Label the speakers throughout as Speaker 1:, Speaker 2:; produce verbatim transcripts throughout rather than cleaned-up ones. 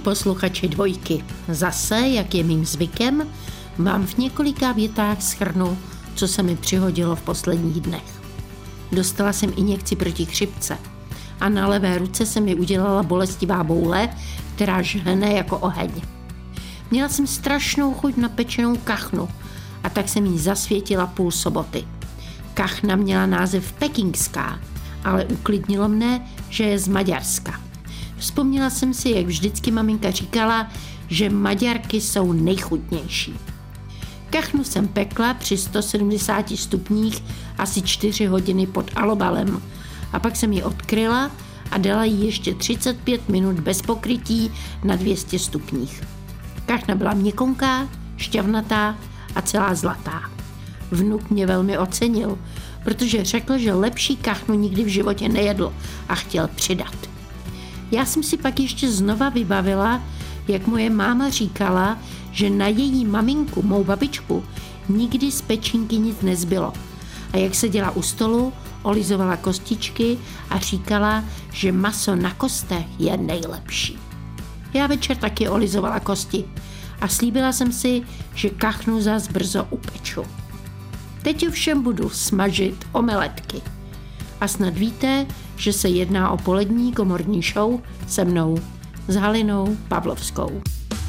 Speaker 1: posluchači Dvojky, zase, jak je mým zvykem, vám v několika větách shrnu, co se mi přihodilo v posledních dnech. Dostala jsem injekci proti chřipce a na levé ruce se mi udělala bolestivá boule, která žhne jako oheň. Měla jsem strašnou chuť na pečenou kachnu a tak jsem jí zasvětila půl soboty. Kachna měla název pekingská, ale uklidnilo mne, že je z Maďarska. Vzpomněla jsem si, jak vždycky maminka říkala, že Maďarky jsou nejchutnější. Kachnu jsem pekla při sto sedmdesáti stupních asi čtyři hodiny pod alobalem a pak jsem ji odkryla a dala jí ještě třicet pět minut bez pokrytí na dvě stě stupních. Kachna byla měkkonká, šťavnatá a celá zlatá. Vnuk mě velmi ocenil, protože řekl, že lepší kachnu nikdy v životě nejedl a chtěl přidat. Já jsem si pak ještě znova vybavila, jak moje máma říkala, že na její maminku, mou babičku, nikdy z pečínky nic nezbylo. A jak seděla u stolu, olizovala kostičky a říkala, že maso na kostech je nejlepší. Já večer taky olizovala kosti a slíbila jsem si, že kachnu zas brzo upeču. Teď ovšem budu smažit omeletky. A snad víte, že se jedná o polední komorní show se mnou, s Halinou Pavlovskou.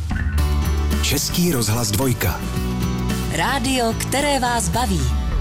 Speaker 2: Český rozhlas Dvojka.
Speaker 3: Rádio, které vás baví.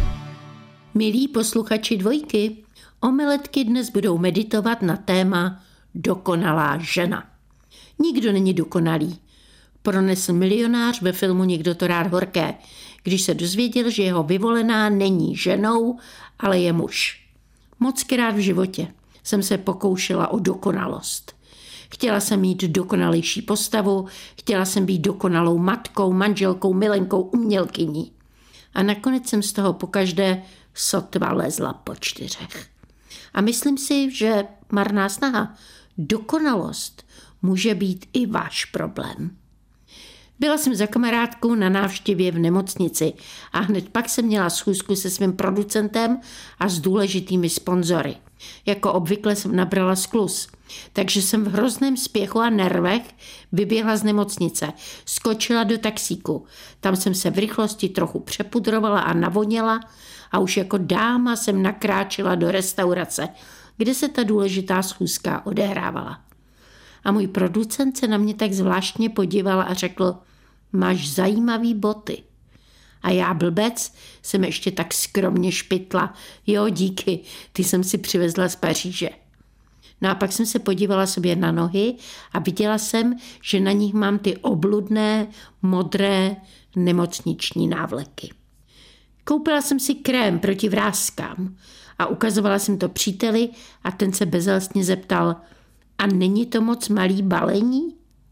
Speaker 1: Milí posluchači Dvojky, omeletky dnes budou meditovat na téma dokonalá žena. Nikdo není dokonalý. Pronesl milionář ve filmu Někdo to rád horké, když se dozvěděl, že jeho vyvolená není ženou, ale je muž. Mockrát v životě jsem se pokoušela o dokonalost. Chtěla jsem mít dokonalejší postavu, chtěla jsem být dokonalou matkou, manželkou, milenkou, umělkyní. A nakonec jsem z toho pokaždé sotva lezla po čtyřech. A myslím si, že marná snaha, dokonalost může být i váš problém. Byla jsem za kamarádkou na návštěvě v nemocnici a hned pak jsem měla schůzku se svým producentem a s důležitými sponzory. Jako obvykle jsem nabrala skluz, takže jsem v hrozném spěchu a nervech vyběhla z nemocnice, skočila do taxíku. Tam jsem se v rychlosti trochu přepudrovala a navoněla a už jako dáma jsem nakráčela do restaurace, kde se ta důležitá schůzka odehrávala. A můj producent se na mě tak zvláštně podíval a řekl: máš zajímavý boty. A já blbec jsem ještě tak skromně špitla. Jo, díky, ty jsem si přivezla z Paříže. No a pak jsem se podívala sobě na nohy a viděla jsem, že na nich mám ty obludné, modré nemocniční návleky. Koupila jsem si krém proti vráskám a ukazovala jsem to příteli a ten se bezelstně zeptal: a není to moc malý balení?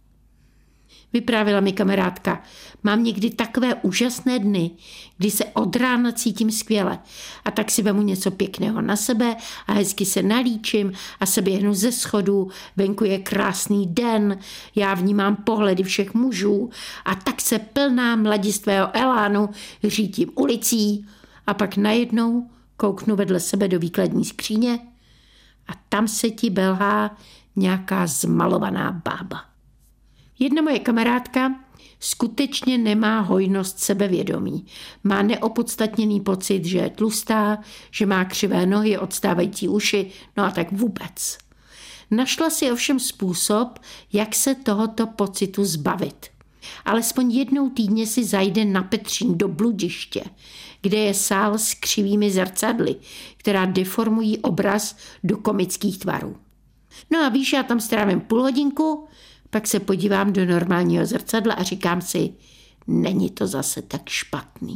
Speaker 1: Vyprávila mi kamarádka: mám někdy takové úžasné dny, kdy se od rána cítím skvěle a tak si vemu něco pěkného na sebe a hezky se nalíčím a se běhnu ze schodů, venku je krásný den, já vnímám pohledy všech mužů a tak se plná mladistvého elánu řítím ulicí a pak najednou kouknu vedle sebe do výkladní skříně a tam se ti belhá nějaká zmalovaná bába. Jedna moje kamarádka skutečně nemá hojnost sebevědomí. Má neopodstatněný pocit, že je tlustá, že má křivé nohy, odstávající uši, no a tak vůbec. Našla si ovšem způsob, jak se tohoto pocitu zbavit. Alespoň jednou týdně si zajde na Petřín do bludiště, kde je sál s křivými zrcadly, která deformují obraz do komických tvarů. No a víš, já tam strávím půl hodinku, pak se podívám do normálního zrcadla a říkám si, není to zase tak špatný.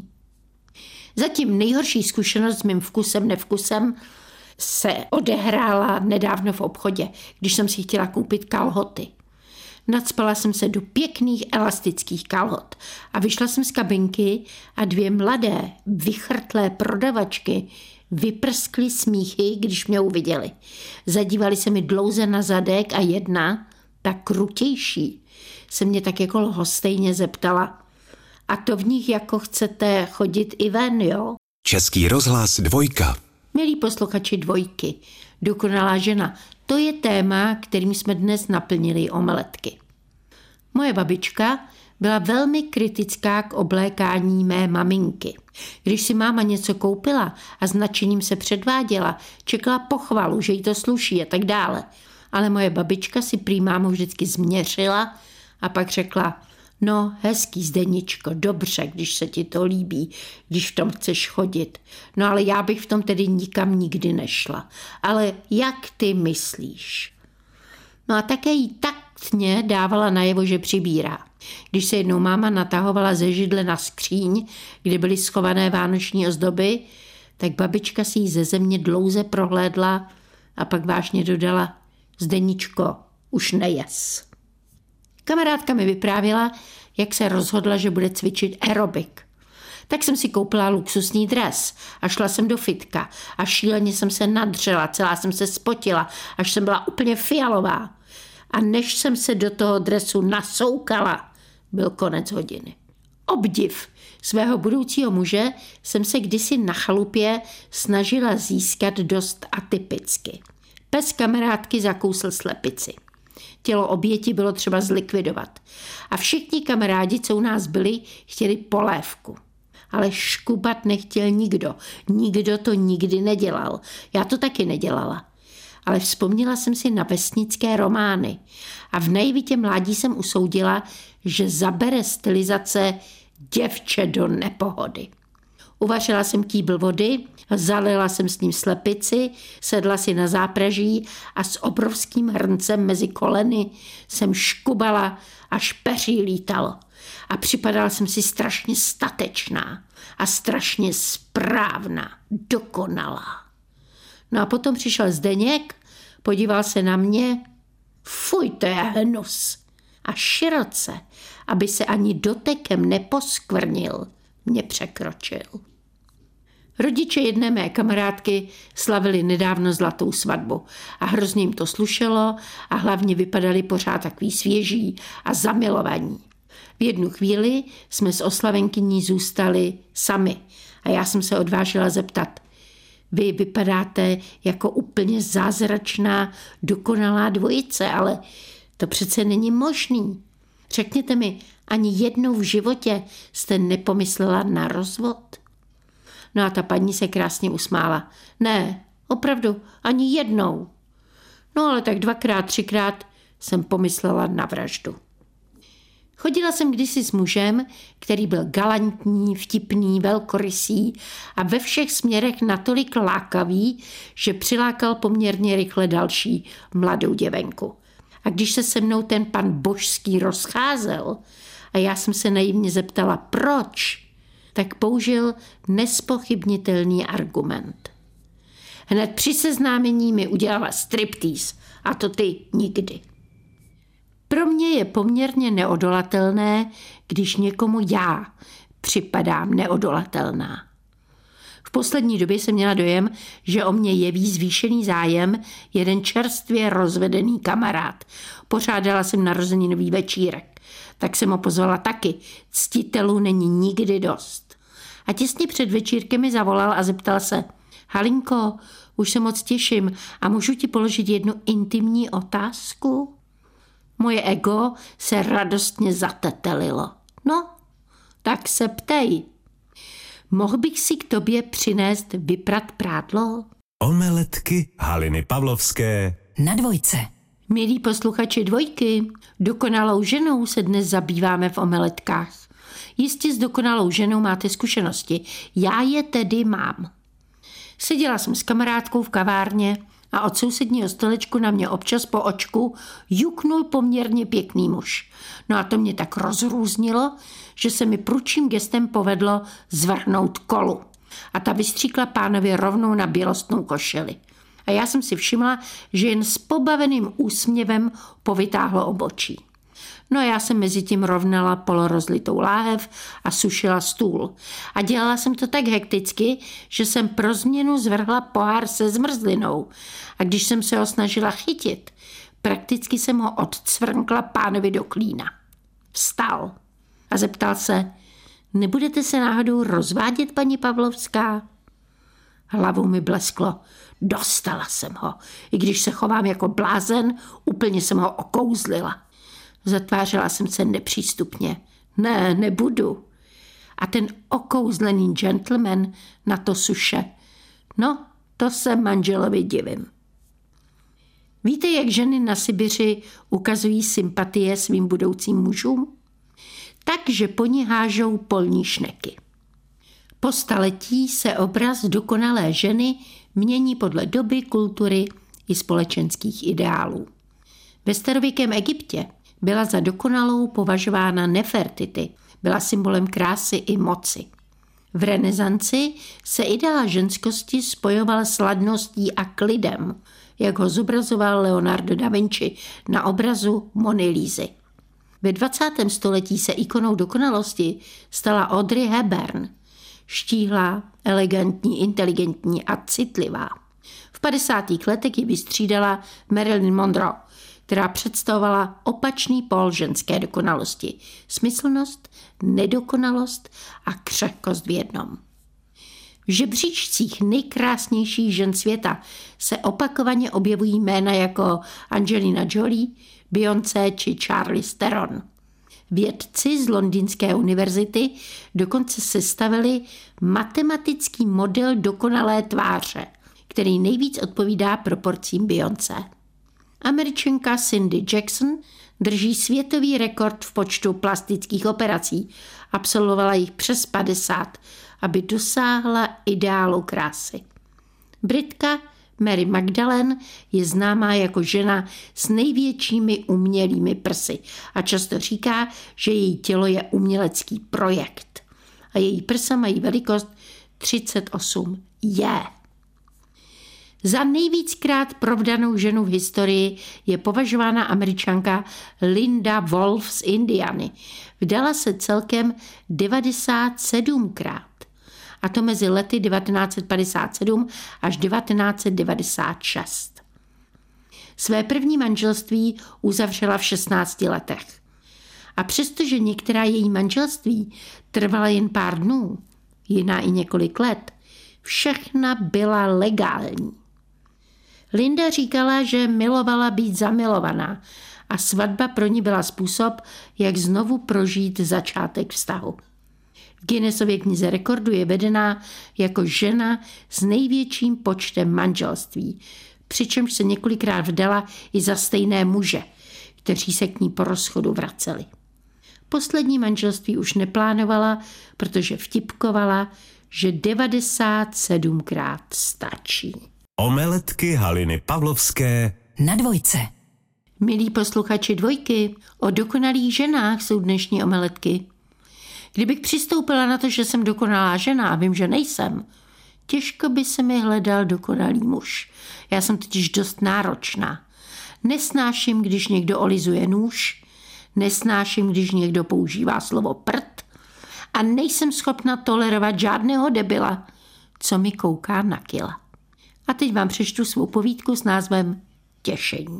Speaker 1: Zatím nejhorší zkušenost s mým vkusem, nevkusem se odehrála nedávno v obchodě, když jsem si chtěla koupit kalhoty. Nacpala jsem se do pěkných elastických kalhot a vyšla jsem z kabinky a dvě mladé, vychrtlé prodavačky vyprskly smíchy, když mě uviděli. Zadívali se mi dlouze na zadek a jedna, ta krutější, se mě tak jako lhostejně zeptala: a to v nich jako chcete chodit i ven, jo?
Speaker 2: Český rozhlas Dvojka.
Speaker 1: Milí posluchači Dvojky, dokonalá žena, to je téma, kterým jsme dnes naplnili omeletky. Moje babička byla velmi kritická k oblékání mé maminky. Když si máma něco koupila a s nadšením se předváděla, čekala pochvalu, že jí to sluší a tak dále. Ale moje babička si prý mámu vždycky změřila a pak řekla: no, hezký Zdeničko, dobře, když se ti to líbí, když v tom chceš chodit. No ale já bych v tom tedy nikam nikdy nešla. Ale jak ty myslíš? No a také jí taktně dávala najevo, že přibírá. Když se jednou máma natahovala ze židle na skříň, kde byly schované vánoční ozdoby, tak babička si ji ze země dlouze prohlédla a pak vážně dodala: Zdeničko, už nejes. Kamarádka mi vyprávěla, jak se rozhodla, že bude cvičit aerobik. Tak jsem si koupila luxusní dres a šla jsem do fitka a šíleně jsem se nadřela, celá jsem se spotila, až jsem byla úplně fialová. A než jsem se do toho dresu nasoukala, byl konec hodiny. Obdiv svého budoucího muže jsem se kdysi na chalupě snažila získat dost atypicky. Pes kamarádky zakousl slepici. Tělo oběti bylo třeba zlikvidovat. A všichni kamarádi, co u nás byli, chtěli polévku. Ale škubat nechtěl nikdo. Nikdo to nikdy nedělal. Já to taky nedělala. Ale vzpomněla jsem si na vesnické romány. A v nejvitě mládí jsem usoudila, že zabere stylizace děvče do nepohody. Uvařila jsem kýbl vody, zalila jsem s ním slepici, sedla si na zápraží a s obrovským hrncem mezi koleny jsem škubala, až peří lítalo. A připadala jsem si strašně statečná a strašně správná, dokonalá. No a potom přišel Zdeněk, podíval se na mě, fuj, to je hnus. A široce, aby se ani dotekem neposkvrnil, mě překročil. Rodiče jedné mé kamarádky slavili nedávno zlatou svatbu a hrozně jim to slušelo a hlavně vypadali pořád takový svěží a zamilovaní. V jednu chvíli jsme s oslavenkyní zůstali sami a já jsem se odvážila zeptat: vy vypadáte jako úplně zázračná, dokonalá dvojice, ale to přece není možný. Řekněte mi, ani jednou v životě jste nepomyslela na rozvod? No a ta paní se krásně usmála. Ne, opravdu, ani jednou. No ale tak dvakrát, třikrát jsem pomyslela na vraždu. Chodila jsem kdysi s mužem, který byl galantní, vtipný, velkorysý a ve všech směrech natolik lákavý, že přilákal poměrně rychle další mladou děvenku. A když se se mnou ten pan Božský rozcházel a já jsem se naivně zeptala, proč, tak použil nespochybnitelný argument. Hned při seznámení mi udělala striptease a to ty nikdy. Pro mě je poměrně neodolatelné, když někomu já připadám neodolatelná. V poslední době jsem měla dojem, že o mě jeví zvýšený zájem jeden čerstvě rozvedený kamarád. Pořádala jsem narozeninový večírek, tak jsem ho pozvala taky. Ctitelů není nikdy dost. A těsně před večírkem mi zavolal a zeptal se: Halinko, už se moc těším a můžu ti položit jednu intimní otázku? Moje ego se radostně zatetelilo. No, tak se ptej. Mohl bych si k tobě přinést vyprat prádlo?
Speaker 2: Omeletky Haliny Pavlovské
Speaker 3: na Dvojce.
Speaker 1: Milí posluchači Dvojky, dokonalou ženou se dnes zabýváme v omeletkách. Jistě s dokonalou ženou máte zkušenosti. Já je tedy mám. Seděla jsem s kamarádkou v kavárně a od sousedního stolečku na mě občas po očku juknul poměrně pěkný muž. No a to mě tak rozrůznilo, že se mi prudším gestem povedlo zvrhnout kolu. A ta vystříkla pánovi rovnou na bělostnou košili. A já jsem si všimla, že jen s pobaveným úsměvem povytáhlo obočí. No a já jsem mezi tím rovnala polorozlitou láhev a sušila stůl. A dělala jsem to tak hekticky, že jsem pro změnu zvrhla pohár se zmrzlinou. A když jsem se ho snažila chytit, prakticky jsem ho odcvrnkla pánovi do klína. Vstal a zeptal se: nebudete se náhodou rozvádět, paní Pavlovská? Hlavou mi blesklo. Dostala jsem ho. I když se chovám jako blázen, úplně jsem ho okouzlila. Zatvářela jsem se nepřístupně. Ne, nebudu. A ten okouzlený gentleman na to suše. No, to se manželovi divím. Víte, jak ženy na Sibiři ukazují sympatie svým budoucím mužům? Takže po ní hážou polní šneky. Po staletí se obraz dokonalé ženy mění podle doby, kultury i společenských ideálů. Ve starověkém Egyptě byla za dokonalou považována Nefertiti, byla symbolem krásy i moci. V renesanci se ideál ženskosti spojoval s ladností a klidem, jak ho zobrazoval Leonardo da Vinci na obrazu Mony Lízy. Ve dvacátém století se ikonou dokonalosti stala Audrey Hepburn, štíhlá, elegantní, inteligentní a citlivá. V padesátých letech ji vystřídala Marilyn Monroe, která představovala opačný pól ženské dokonalosti. Smyslnost, nedokonalost a křehkost v jednom. V žebříčcích nejkrásnějších žen světa se opakovaně objevují jména jako Angelina Jolie, Beyoncé či Charlize Theron. Vědci z Londýnské univerzity dokonce sestavili matematický model dokonalé tváře, který nejvíc odpovídá proporcím Beyoncé. Američanka Cindy Jackson drží světový rekord v počtu plastických operací. Absolvovala jich přes padesát, aby dosáhla ideálu krásy. Britka Mary Magdalene je známá jako žena s největšími umělými prsy a často říká, že její tělo je umělecký projekt a její prsa mají velikost třicet osm je. Za nejvíckrát provdanou ženu v historii je považována Američanka Linda Wolf z Indiany. Vdala se celkem devadesát sedmkrát. A to mezi lety devatenáct set padesát sedm až devatenáct set devadesát šest. Své první manželství uzavřela v šestnácti letech. A přestože některá její manželství trvala jen pár dnů, jiná i několik let, všechna byla legální. Linda říkala, že milovala být zamilovaná a svatba pro ní byla způsob, jak znovu prožít začátek vztahu. V Guinnessově knize rekordů je vedená jako žena s největším počtem manželství, přičemž se několikrát vdala i za stejné muže, kteří se k ní po rozchodu vraceli. Poslední manželství už neplánovala, protože vtipkovala, že devadesát sedmkrát stačí.
Speaker 2: Omeletky Haliny Pavlovské
Speaker 3: na dvojce.
Speaker 1: Milí posluchači dvojky, o dokonalých ženách jsou dnešní omeletky. Kdybych přistoupila na to, že jsem dokonalá žena a vím, že nejsem, těžko by se mi hledal dokonalý muž. Já jsem totiž dost náročná. Nesnáším, když někdo olizuje nůž, nesnáším, když někdo používá slovo prd a nejsem schopna tolerovat žádného debila, co mi kouká na kila. A teď vám přečtu svou povídku s názvem Těšení.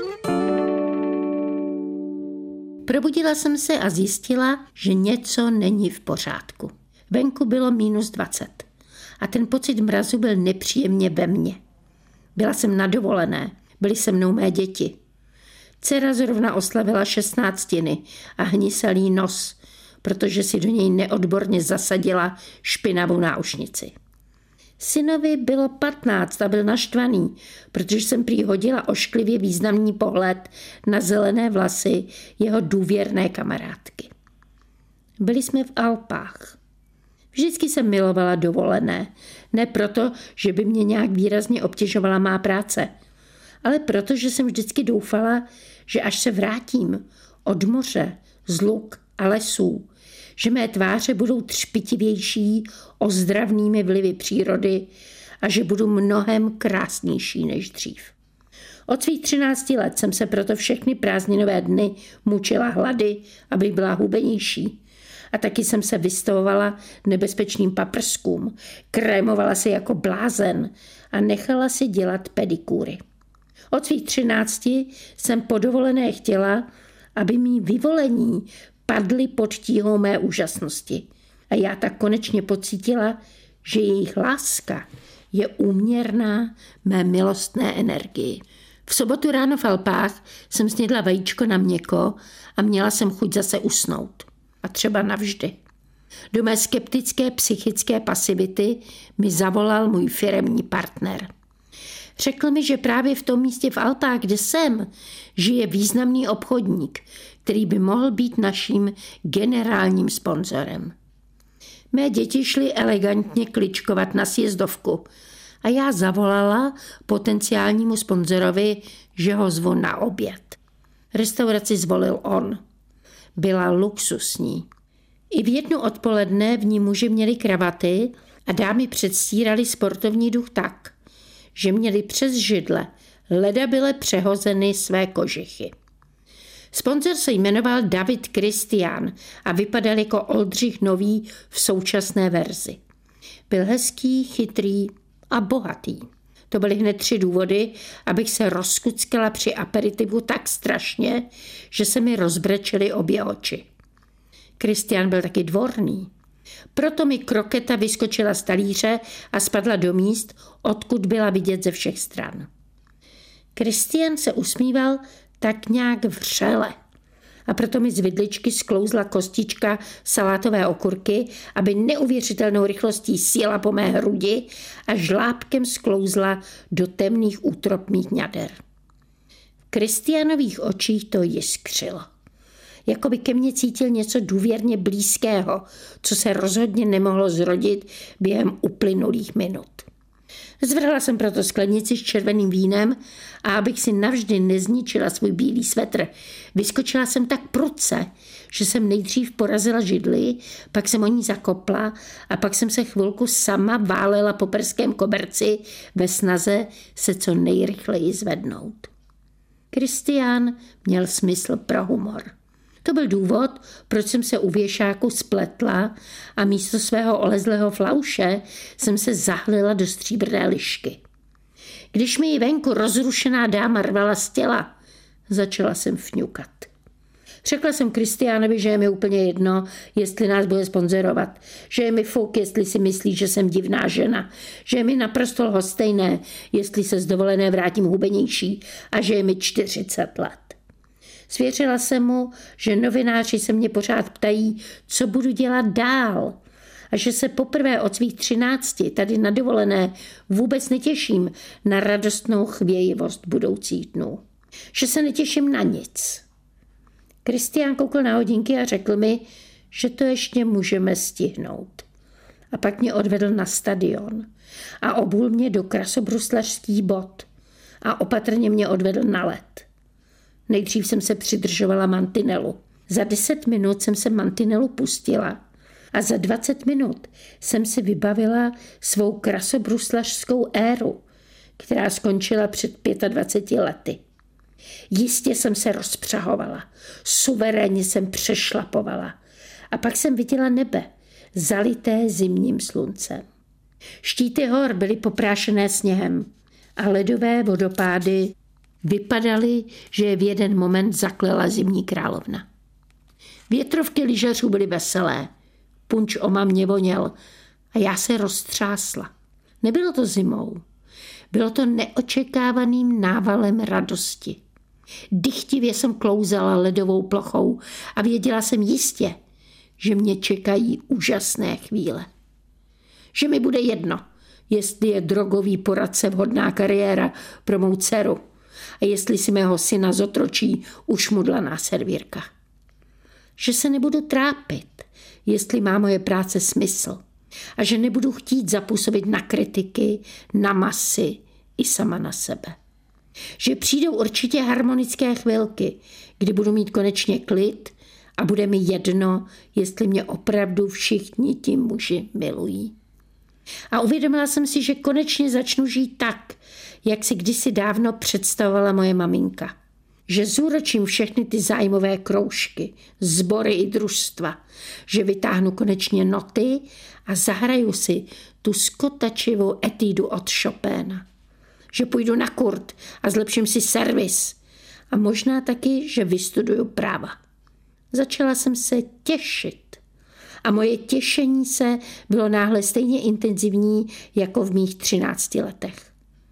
Speaker 1: Probudila jsem se a zjistila, že něco není v pořádku. Venku bylo mínus dvacet a ten pocit mrazu byl nepříjemně ve mně. Byla jsem na dovolené, byly se mnou mé děti. Dcera zrovna oslavila šestnáctiny a hnisal jí nos, protože si do něj neodborně zasadila špinavou náušnici. Synovi bylo patnáct a byl naštvaný, protože jsem prý hodila ošklivě významný pohled na zelené vlasy jeho důvěrné kamarádky. Byli jsme v Alpách. Vždycky jsem milovala dovolené. Ne proto, že by mě nějak výrazně obtěžovala má práce, ale proto, že jsem vždycky doufala, že až se vrátím od moře, z luk a lesů, že mé tváře budou třpitivější ozdravnými vlivy přírody a že budu mnohem krásnější než dřív. Od svých třinácti let jsem se proto všechny prázdninové dny mučila hlady, abych byla hubenější. A taky jsem se vystavovala nebezpečným paprskům, krémovala se jako blázen a nechala si dělat pedikúry. Od svých třinácti jsem po dovolené chtěla, aby mý vyvolení padly pod tíhou mé úžasnosti. A já tak konečně pocítila, že jejich láska je úměrná mé milostné energii. V sobotu ráno v Alpách jsem snědla vajíčko na měkko a měla jsem chuť zase usnout. A třeba navždy. Do mé skeptické psychické pasivity mi zavolal můj firemní partner. Řekl mi, že právě v tom místě v Alpách, kde jsem, žije významný obchodník, který by mohl být naším generálním sponzorem. Mé děti šly elegantně kličkovat na sjezdovku a já zavolala potenciálnímu sponzorovi, že ho zvu na oběd. Restauraci zvolil on. Byla luxusní. I v jednu odpoledne v ní muži měli kravaty a dámy předstírali sportovní duch tak, že měli přes židle ledabyle přehozeny své kožichy. Sponzor se jmenoval David Christian a vypadal jako Oldřich Nový v současné verzi. Byl hezký, chytrý a bohatý. To byly hned tři důvody, abych se rozkuckala při aperitivu tak strašně, že se mi rozbrečely obě oči. Christian byl taky dvorný. Proto mi kroketa vyskočila z talíře a spadla do míst, odkud byla vidět ze všech stran. Christian se usmíval tak nějak vřele a proto mi z vidličky sklouzla kostička salátové okurky, aby neuvěřitelnou rychlostí sjela po mé hrudi a žlábkem sklouzla do temných útrop mých ňader. V Christianových očích to jiskřilo. Jako by ke mně cítil něco důvěrně blízkého, co se rozhodně nemohlo zrodit během uplynulých minut. Zvrhla jsem proto sklenici s červeným vínem a abych si navždy nezničila svůj bílý svetr, vyskočila jsem tak prudce, že jsem nejdřív porazila židli, pak jsem o ní zakopla a pak jsem se chvilku sama válela po perském koberci ve snaze se co nejrychleji zvednout. Christian měl smysl pro humor. To byl důvod, proč jsem se u věšáku spletla a místo svého olezlého flauše jsem se zahlila do stříbrné lišky. Když mi ji venku rozrušená dáma rvala z těla, začala jsem fňukat. Řekla jsem Kristiánovi, že je mi úplně jedno, jestli nás bude sponzorovat, že je mi fuk, jestli si myslí, že jsem divná žena, že je mi naprosto lhostejné, jestli se z dovolené vrátím hubenější a že je mi čtyřicet let. Svěřila jsem mu, že novináři se mě pořád ptají, co budu dělat dál a že se poprvé od svých třinácti tady na dovolené vůbec netěším na radostnou chvějivost budoucích dnů. Že se netěším na nic. Kristián koukl na hodinky a řekl mi, že to ještě můžeme stihnout. A pak mě odvedl na stadion a obul mě do krasobruslařských bot a opatrně mě odvedl na led. Nejdřív jsem se přidržovala mantinelu. Za deset minut jsem se mantinelu pustila a za dvacet minut jsem si vybavila svou krasobruslařskou éru, která skončila před dvaceti pěti lety. Jistě jsem se rozpřahovala, suverénně jsem přešlapovala a pak jsem viděla nebe, zalité zimním sluncem. Štíty hor byly poprášené sněhem a ledové vodopády vypadaly, že je v jeden moment zaklela zimní královna. Větrovky lyžařů byly veselé, punč oma mě voněl a já se roztřásla. Nebylo to zimou, bylo to neočekávaným návalem radosti. Dychtivě jsem klouzala ledovou plochou a věděla jsem jistě, že mě čekají úžasné chvíle. Že mi bude jedno, jestli je drogový poradce vhodná kariéra pro mou dceru a jestli si mého syna zotročí ušmudlaná servírka. Že se nebudu trápit, jestli má moje práce smysl a že nebudu chtít zapůsobit na kritiky, na masy i sama na sebe. Že přijdou určitě harmonické chvilky, kdy budu mít konečně klid a bude mi jedno, jestli mě opravdu všichni ti muži milují. A uvědomila jsem si, že konečně začnu žít tak, jak si kdysi dávno představovala moje maminka. Že zúročím všechny ty zájmové kroužky, sbory i družstva, že vytáhnu konečně noty a zahraju si tu skotačivou etídu od Chopina. Že půjdu na kurt a zlepším si servis a možná taky, že vystuduju práva. Začala jsem se těšit a moje těšení se bylo náhle stejně intenzivní jako v mých třinácti letech.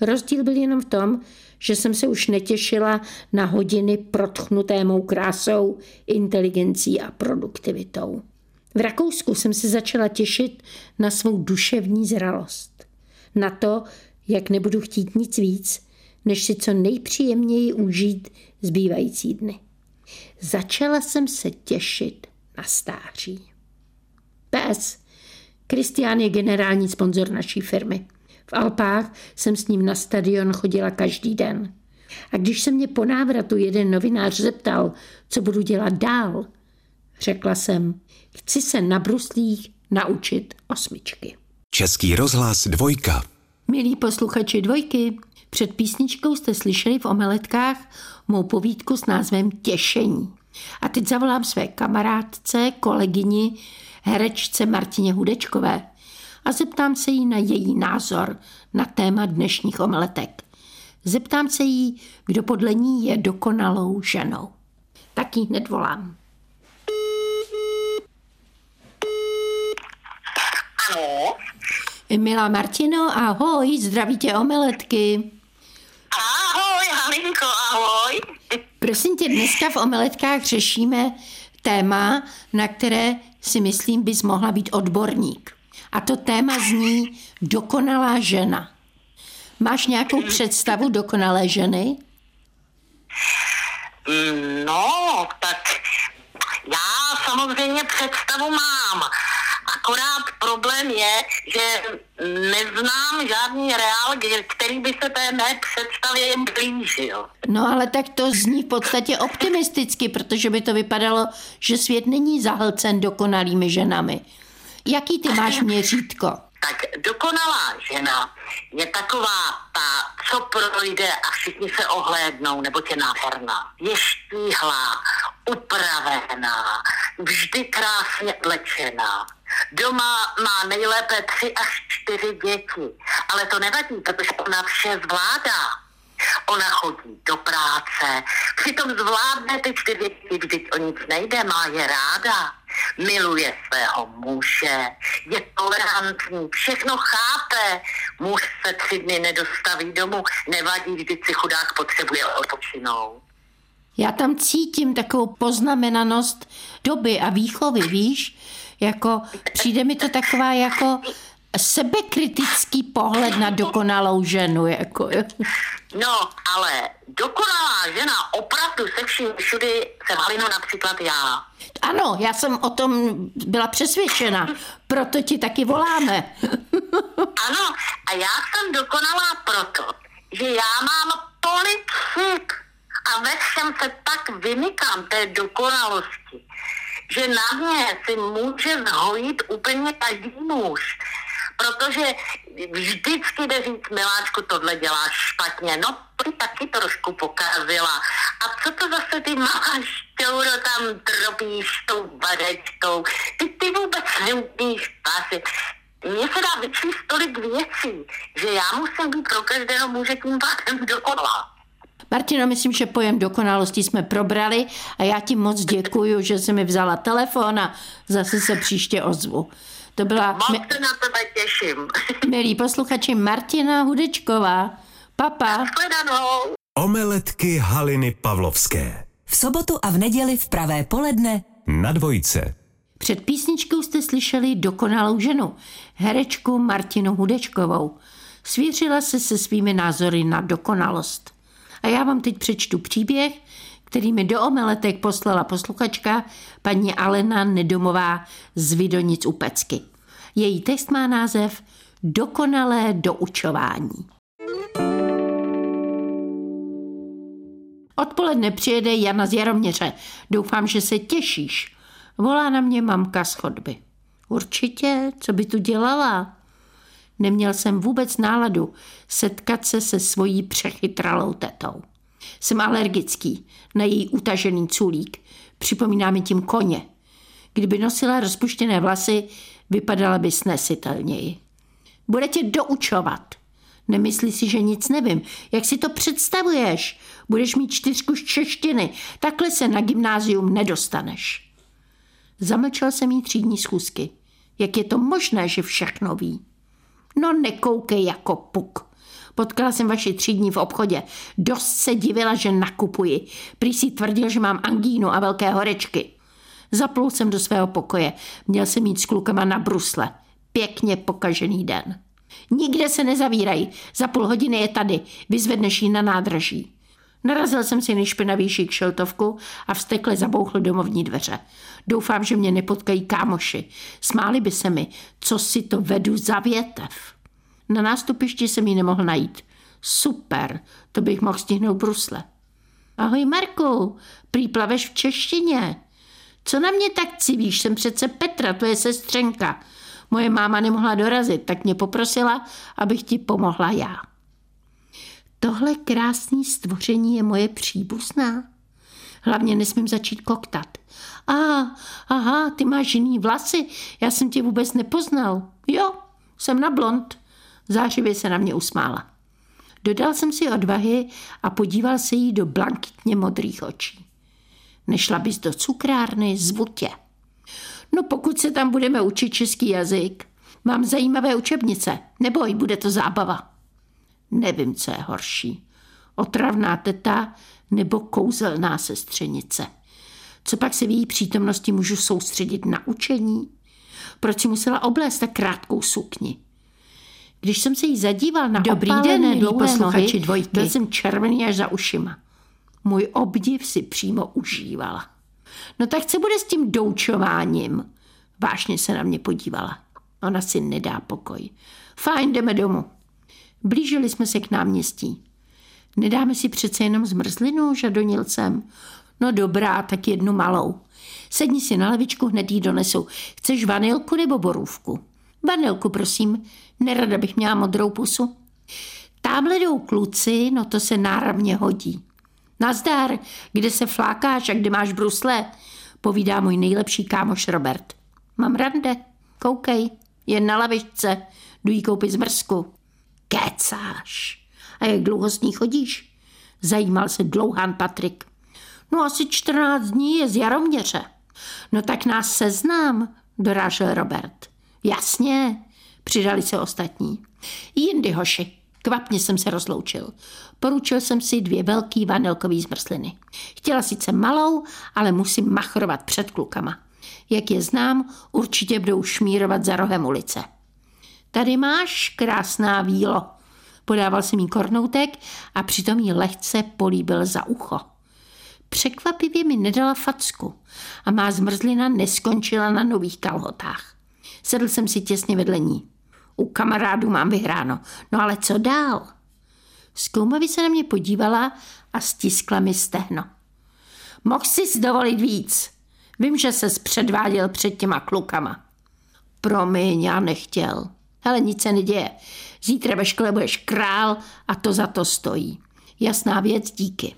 Speaker 1: Rozdíl byl jenom v tom, že jsem se už netěšila na hodiny protchnuté mou krásou, inteligencí a produktivitou. V Rakousku jsem se začala těšit na svou duševní zralost. Na to, jak nebudu chtít nic víc, než si co nejpříjemněji užít zbývající dny. Začala jsem se těšit na stáří. P S. Kristián je generální sponzor naší firmy. V Alpách jsem s ním na stadion chodila každý den. A když se mě po návratu jeden novinář zeptal, co budu dělat dál, řekla jsem, chci se na bruslích naučit osmičky.
Speaker 2: Český rozhlas Dvojka.
Speaker 1: Milí posluchači Dvojky, před písničkou jste slyšeli v Omeletkách mou povídku s názvem Těšení. A teď zavolám své kamarádce, kolegyni, herečce Martině Hudečkové a zeptám se jí na její názor na téma dnešních omeletek. Zeptám se jí, kdo podle ní je dokonalou ženou. Tak ji hned volám.
Speaker 4: Ano?
Speaker 1: Milá Martino, ahoj, zdraví tě omeletky.
Speaker 4: Ahoj, Halinko, ahoj.
Speaker 1: Prosím tě, dneska v Omeletkách řešíme téma, na které si myslím, bys mohla být odborník. A to téma zní dokonalá žena. Máš nějakou představu dokonalé ženy?
Speaker 4: No, tak já samozřejmě představu mám. Akorát problém je, že neznám žádný reál, který by se té mé představě jen blížil.
Speaker 1: No ale tak to zní v podstatě optimisticky, protože by to vypadalo, že svět není zahlcen dokonalými ženami. Jaký ty máš měřítko?
Speaker 4: Tak dokonalá žena je taková ta, co projde a všichni se ohlédnou, nebo je nádherná. Je štíhlá, upravená, vždy krásně oblečená. Doma má nejlépe tři až čtyři děti, ale to nevadí, protože ona vše zvládá. Ona chodí do práce, přitom zvládne ty čtyři děti, vždyť o nic nejde, má je ráda. Miluje svého muže, je tolerantní, všechno chápe. Muž se tři dny nedostaví domů, nevadí, vždyť si chudák potřebuje odpočinout.
Speaker 1: Já tam cítím takovou poznamenanost doby a výchovy, víš? Jako, přijde mi to taková jako sebekritický pohled na dokonalou ženu. Jako.
Speaker 4: No, ale dokonalá žena opravdu se vším všudy jsem Halino například já.
Speaker 1: Ano, já jsem o tom byla přesvědčena, proto ti taky voláme.
Speaker 4: Ano, a já jsem dokonalá proto, že já mám tolik chyb a ve všem se tak vymykám té dokonalosti, že na mě si může zhojit úplně každý muž. Protože vždycky jde říct, miláčku, tohle děláš špatně, no ty taky trošku pokazila. A co to zase ty máš, šťouro, tam drobíš tou barečkou, ty, ty vůbec neumíš pásit. Mně se dá vyčíst tolik věcí, že já musím být pro každého muže tím pádem dokonalá.
Speaker 1: Martino, myslím, že pojem dokonalosti jsme probrali a já ti moc děkuju, že jsi mi vzala telefon a zase se příště ozvu. To byla...
Speaker 4: Moc se na tebe těším.
Speaker 1: Milí posluchači, Martina Hudečková. Papa.
Speaker 4: Nashledanou.
Speaker 2: Omeletky Haliny Pavlovské.
Speaker 3: V sobotu a v neděli v pravé poledne
Speaker 2: Na Dvojce.
Speaker 1: Před písničkou jste slyšeli dokonalou ženu, herečku Martinu Hudečkovou. Svěřila se se svými názory na dokonalost. A já vám teď přečtu příběh, který mi do Omeletek poslala posluchačka paní Alena Nedomová z Vidonic u Pecky. Její text má název Dokonalé doučování. Odpoledne přijede Jana z Jaroměře. Doufám, že se těšíš. Volá na mě mamka z chodby. Určitě, co by tu dělala? Neměl jsem vůbec náladu setkat se se svojí přechytralou tetou. Jsem alergický na její utažený culík. Připomíná mi tím koně. Kdyby nosila rozpuštěné vlasy, vypadala by snesitelněji. Bude tě doučovat. Nemyslí si, že nic nevím. Jak si to představuješ? Budeš mít čtyřku z češtiny. Takhle se na gymnázium nedostaneš. Zamlčel jsem jí třídní schůzky. Jak je to možné, že všechno ví? No nekoukej jako puk. Potkala jsem vaši třídní v obchodě. Dost se divila, že nakupuji. Prý si tvrdil, že mám angínu a velké horečky. Zaplul jsem do svého pokoje. Měl jsem jít s klukama na brusle. Pěkně pokažený den. Nikde se nezavírají. Za půl hodiny je tady. Vyzvedneš ji na nádraží. Narazil jsem si nejšpinavější kšeltovku a vztekle zabouchl domovní dveře. Doufám, že mě nepotkají kámoši. Smáli by se mi, co si to vedu za větev. Na nástupišti jsem ji nemohl najít. Super, to bych mohl stihnout brusle. Ahoj Marku, prý plaveš v češtině. Co na mě tak civíš, jsem přece Petra, to je sestřenka. Moje máma nemohla dorazit, tak mě poprosila, abych ti pomohla já. Tohle krásné stvoření je moje příbuzná. Hlavně nesmím začít koktat. A, aha, ty máš jiný vlasy, já jsem tě vůbec nepoznal. Jo, jsem na blond. Zářivě se na mě usmála. Dodal jsem si odvahy a podíval se jí do blankitně modrých očí. Nešla bys do cukrárny, zvu tě. No pokud se tam budeme učit český jazyk, mám zajímavé učebnice, neboj, bude to zábava. Nevím, co je horší. Otravná teta nebo kouzelná sestřenice. Co pak se v její přítomnosti můžu soustředit na učení? Proč si musela oblézt tak krátkou sukni? Když jsem se jí zadíval na
Speaker 5: Dobrý
Speaker 1: opálené
Speaker 5: den,
Speaker 1: dlouhé
Speaker 5: posluchači
Speaker 1: nohy,
Speaker 5: dvojky.
Speaker 1: byl jsem červený až za ušima. Můj obdiv si přímo užívala. No tak co bude s tím doučováním? Vážně se na mě podívala. Ona si nedá pokoj. Fajn, jdeme domů. Blížili jsme se k náměstí. Nedáme si přece jenom zmrzlinu, žadonil jsem. No dobrá, tak jednu malou. Sedni si na lavičku, hned jí donesu. Chceš vanilku nebo borůvku? Vanilku, prosím. Nerada bych měla modrou pusu. Támhle jdou kluci, no to se náravně hodí. Nazdar, kde se flákáš a kde máš brusle? Povídá můj nejlepší kámoš Robert. Mám rande, koukej, jen na lavičce, jdu jí koupit zmrzku. Kecáš. A jak dlouho s ní chodíš? Zajímal se dlouhán Patrik. No asi čtrnáct dní, je z Jaroměře. No tak nás seznám, dorážel Robert. Jasně, přidali se ostatní. Jindy, hoši, kvapně jsem se rozloučil. Poručil jsem si dvě velký vanilkový zmrzliny. Chtěla sice malou, ale musím machrovat před klukama. Jak je znám, určitě budou šmírovat za rohem ulice. Tady máš, krásná vílo. Podával jsem jí kornoutek a přitom jí lehce políbil za ucho. Překvapivě mi nedala facku a má zmrzlina neskončila na nových kalhotách. Sedl jsem si těsně vedle ní. U kamarádů mám vyhráno. No ale co dál? Zkoumavě se na mě podívala a stiskla mi stehno. Mohl jsi dovolit víc. Vím, že ses předváděl před těma klukama. Promiň, já nechtěl. Hele, nic se neděje. Zítra ve škole budeš král a to za to stojí. Jasná věc, díky.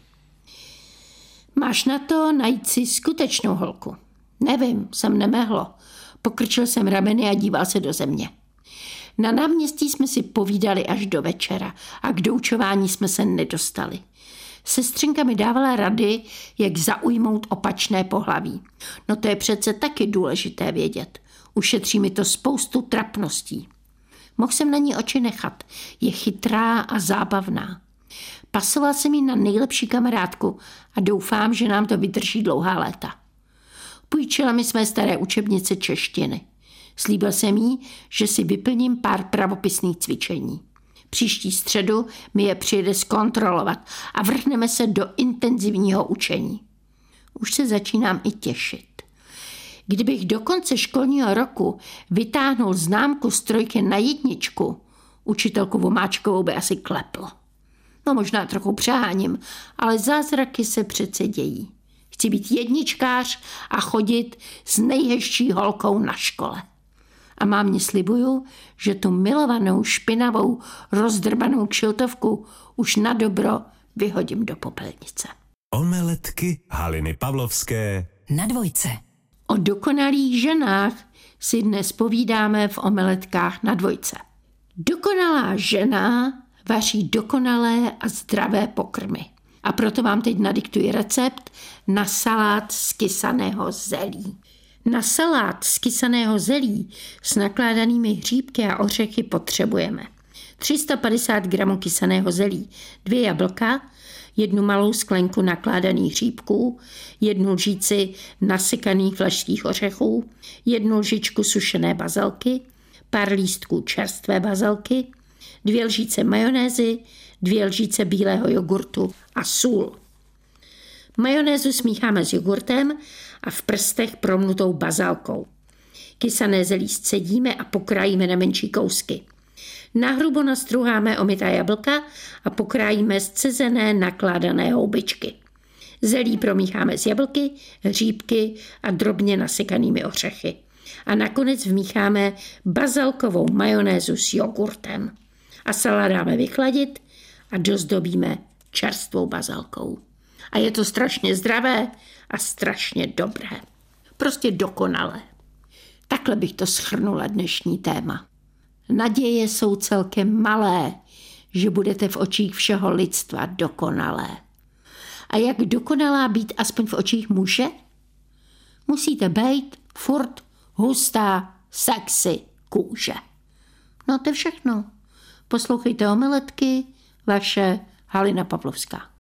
Speaker 1: Máš na to najít si skutečnou holku? Nevím, jsem nemehlo. Pokrčil jsem rameny a díval se do země. Na náměstí jsme si povídali až do večera a k doučování jsme se nedostali. Sestřenka mi dávala rady, jak zaujmout opačné pohlaví. No to je přece taky důležité vědět. Ušetří mi to spoustu trapností. Mohl jsem na ní oči nechat. Je chytrá a zábavná. Pasoval jsem jí na nejlepší kamarádku a doufám, že nám to vydrží dlouhá léta. Půjčila mi své staré učebnice češtiny. Slíbil jsem jí, že si vyplním pár pravopisných cvičení. Příští středu mi je přijede zkontrolovat a vrhneme se do intenzivního učení. Už se začínám i těšit. Kdybych do konce školního roku vytáhnul známku z trojky na jedničku, učitelku Vomáčkovou by asi kleplo. No možná trochu přeháním, ale zázraky se přece dějí. Chci být jedničkář a chodit s nejhezčí holkou na škole. A mámě slibuju, že tu milovanou, špinavou, rozdrbanou kšiltovku už na dobro vyhodím do popelnice.
Speaker 2: Omeletky Haliny Pavlovské
Speaker 3: Na dvojce.
Speaker 1: O dokonalých ženách si dnes povídáme v omeletkách na dvojce. Dokonalá žena vaří dokonalé a zdravé pokrmy. A proto vám teď nadiktuji recept na salát z kysaného zelí. Na salát z kysaného zelí s nakládanými hříbky a ořechy potřebujeme tři sta padesát gramů kysaného zelí, dvě jablka, jednu malou sklenku nakládaných hříbků, jednu lžíci nasekaných vlašských ořechů, jednu lžičku sušené bazalky, pár lístků čerstvé bazalky, dvě lžíce majonézy, dvě lžíce bílého jogurtu a sůl. Majonézu smícháme s jogurtem a v prstech promnutou bazalkou. Kysané zelí scedíme a pokrájíme na menší kousky. Nahrubo nastruháme omytá jablka a pokrájíme zcezené nakládané houbičky. Zelí promícháme s jablky, hříbky a drobně nasekanými ořechy. A nakonec vmícháme bazalkovou majonézu s jogurtem. A salát dáme vychladit a dozdobíme čerstvou bazalkou. A je to strašně zdravé a strašně dobré. Prostě dokonalé. Takhle bych to shrnula dnešní téma. Naděje jsou celkem malé, že budete v očích všeho lidstva dokonalé. A jak dokonalá být aspoň v očích muže? Musíte být furt hustá, sexy kůže. No to je všechno. Poslouchejte Omeletky, vaše Halina Pavlovská.